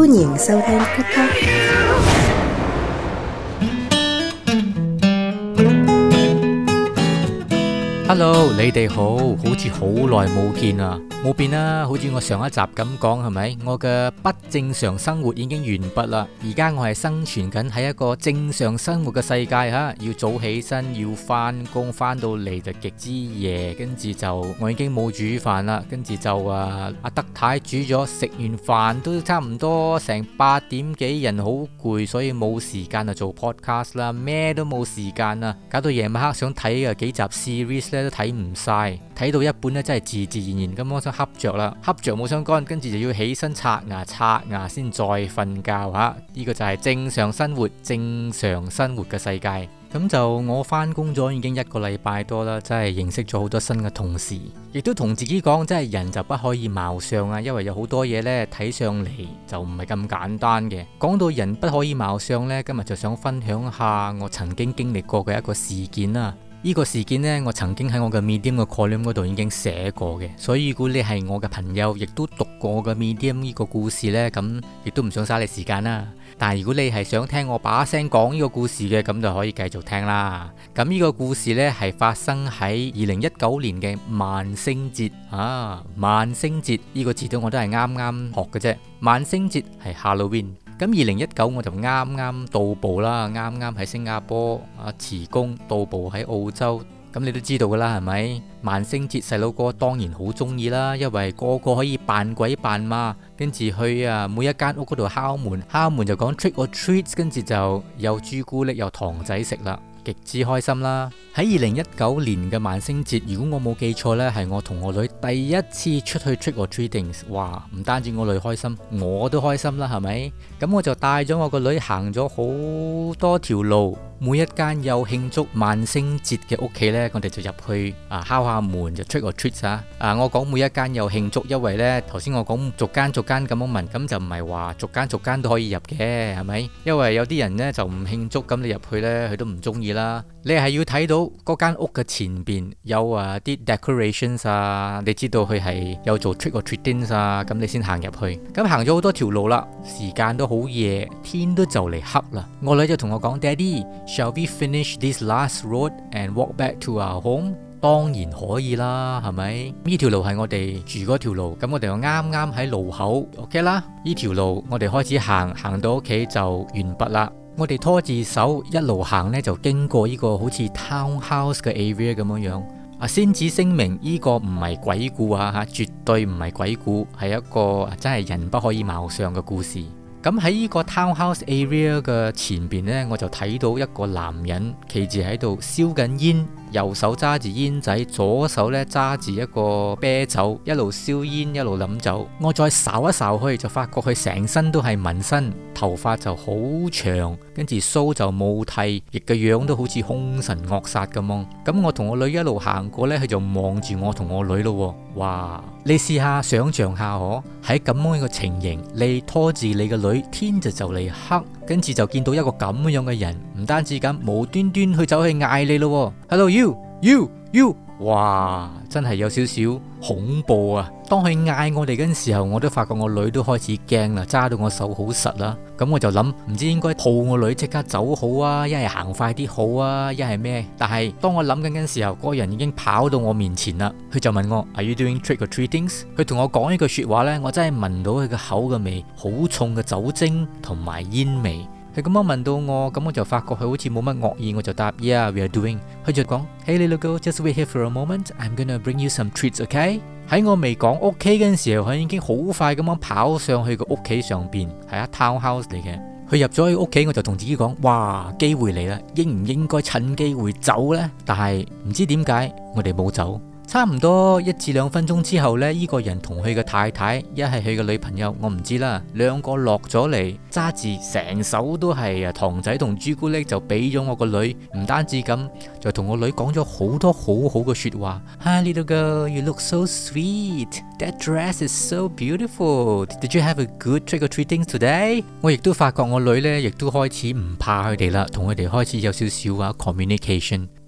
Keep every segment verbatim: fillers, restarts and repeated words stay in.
歡迎收聽 podcast。 Hello，你哋好，好似好耐冇見啊，冇變啦，好似我上一集咁講係咪？我嘅不正常生活已經完畢啦，而家我係生存緊喺一個正常生活嘅世界吓，要早起身，要翻工，翻到嚟就極之夜，跟住就我已經冇煮飯啦，跟住就啊阿德太煮咗，食完飯都差唔多成八點幾，人好攰，所以冇時間啊做 podcast 啦，咩都冇時間啊，搞到夜晚黑想睇嘅幾集 series 咧都睇唔晒，睇到一半咧真係自自然然咁我想瞌着啦，瞌着冇相干，跟住就要起身刷牙刷牙先再瞓覺吓，呢個就係正常生活正常生活嘅世界。咁就我翻工咗已經一個禮拜多啦，真係認識咗好多新嘅同事，亦都同自己講，真係人就不可以貌相啊，因為有好多嘢呢睇上嚟就唔係咁簡單嘅。講到人不可以貌相呢，今日就想分享下我曾經經歷過嘅一個事件啦。呢個事件呢，我曾經喺我嘅 Medium 嘅 column 嗰度已經寫過嘅，所以如果你係我嘅朋友，亦都讀過我嘅 Medium 呢個故事呢，咁亦都唔想嘥你時間啦。但係如果你係想聽我把聲講呢個故事嘅，咁就可以繼續聽啦。咁呢個故事呢，係發生喺二零一九年嘅萬聖節啊！萬聖節呢個字都我都係啱啱學嘅啫。萬聖節係 Halloween。咁二零一九我就啱啱到步啦，啱啱喺新加坡啊辭工到步喺澳洲。咁你都知道噶啦，係咪？萬聖節細佬哥當然好中意啦，因為個個可以扮鬼扮馬，跟住去啊每一間屋嗰度敲門，敲門就講 trick or treat， 跟住就有朱古力有糖仔食啦，極之開心啦！喺二零一九年嘅萬聖節，如果我冇記錯呢，係我同我女第一次出去 trick or treating， 哇！唔單止我女開心，我都開心啦，係咪？咁我就帶咗我個女行咗好多條路，每一間有慶祝萬聖節嘅屋企呢，我哋就入去啊敲下門就 trick or treat 啊！啊，我講每一間有慶祝，因為呢頭先我講逐間逐間咁樣問，咁就唔係話逐間逐間都可以入嘅，係咪？因為有啲人呢就唔慶祝，咁你入去呢，佢都唔中意啦。你係要睇到嗰間屋嘅前邊有啊啲 decorations 啊，你知道佢係有做 trick or treating 啊，咁你先行入去。咁行咗好多條路啦，時間都好夜，天都就嚟黑啦。我女就同我講 Daddy，shall we finish this last road and walk back to our home？ 當然可以啦，係咪？呢條路係我哋住嗰條路，咁我哋就啱啱喺路口 OK 啦。呢條路我哋開始行，行到屋企就完畢啦。我哋拖住手一路行呢，就經過呢個好似 townhouse 嘅 area 咁樣樣。啊，先至聲明呢個唔係鬼故啊吓，絕對唔係鬼故，係一個真係人不可以貌相嘅故事。咁喺呢個 townhouse area 嘅前邊呢，我就睇到一個男人企住喺度燒緊煙，右手揸住煙仔，左手咧揸住一個啤酒，一路燒煙一路飲酒。我再睄一睄去，就發覺佢成身都係紋身，頭髮就好長，跟住鬚就冇剃，亦個樣都好似兇神惡煞咁樣。咁我同我女一路行過呢，佢就望住我同我女咯。哇！你試下想象下可喺咁樣一個情形，你拖住你個女，天就就嚟黑，跟住就見到一個咁樣嘅人，唔單止咁，無端端去走去嗌你咯。Hello you you you！ 哇，真係有少少恐怖啊！當佢嗌我哋嗰陣時候，我都發覺我女都開始驚啦，揸到我手好實啦。咁我就諗，唔知應該抱我女即刻走好啊，一係行快啲好啊，一係咩？但係當我諗緊嗰陣時候，嗰個人已經跑到我面前啦。佢就問我 Are you doing trick or treating？ 佢同我講呢句說話呢，我真係聞到佢嘅口嘅味，好重嘅酒精同埋煙味。佢咁樣問到我，咁我就發覺佢好似冇乜惡意，我就答 Yeah, we are doing。佢就講 Hey little girl, just wait here for a moment. I'm gonna bring you some treats, okay？ 喺我未講 OK 嗰陣時候，佢已經好快咁樣跑上去個屋企上邊，係一 townhouse 嚟嘅。佢入咗去屋企，我就同自己講：哇，機會嚟啦，應唔應該趁機會走呢？但係唔知點解我哋冇走。差唔多一至兩分鐘之後呢，呢個人同佢嘅太太，一係佢嘅女朋友，我唔知啦，兩個落咗嚟，揸住成手都係啊糖仔同朱古力，就俾咗我個女。唔單止咁，就同我女講咗好多好好嘅說話。Hi little girl, you look so sweet. That dress is so beautiful. Did you have a good trick or treating today? 我亦都發覺我女呢，亦都開始唔怕佢哋啦，同佢哋開始有少少啊 communication。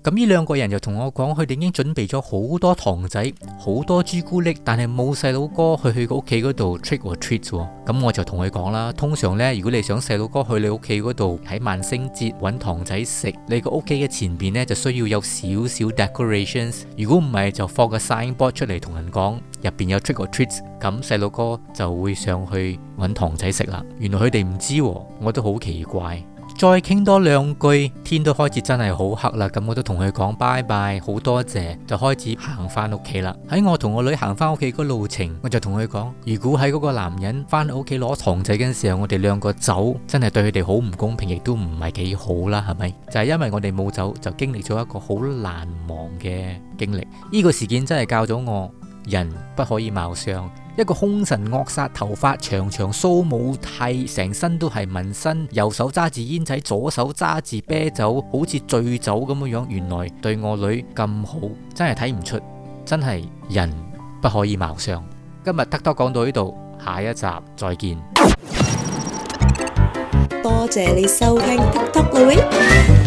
咁呢兩個人就同我講，佢哋已經準備咗好多糖仔、好多朱古力，但係冇細佬哥去佢個屋企嗰度 trick or treat 喎。咁我就同佢講啦，通常呢，如果你想細佬哥去你屋企嗰度喺萬聖節揾糖仔食，你個屋企嘅前邊呢就需要有少少 decorations。如果唔係，就放個 signboard 出嚟同人講入邊有 trick or treat，咁細佬哥就會上去揾糖仔食啦。原來佢哋唔知喎，我都好奇怪。再傾多兩句，天都開始真係好黑啦，咁我都同佢講拜拜，好多謝，就開始行翻屋企啦。喺我同我女行翻屋企個路程，我就同佢講，如果喺嗰個男人翻屋企攞糖仔嘅時候，我哋兩個走，真係對佢哋好唔公平，亦都唔係幾好啦，係咪？就係因為我哋冇走，就經歷咗一個好難忘嘅經歷。呢個事件真係教咗我，人不可以貌相。一個兇神惡煞，頭髮長長，鬚冇剃，成身都係紋身，右手揸住煙仔，左手揸住啤酒，好似醉酒咁樣樣。原來對我女咁好，真係睇唔出，真係人不可以貌相。今日得多講到呢度，下一集再見。 多謝你收聽 TikTok 啦喂。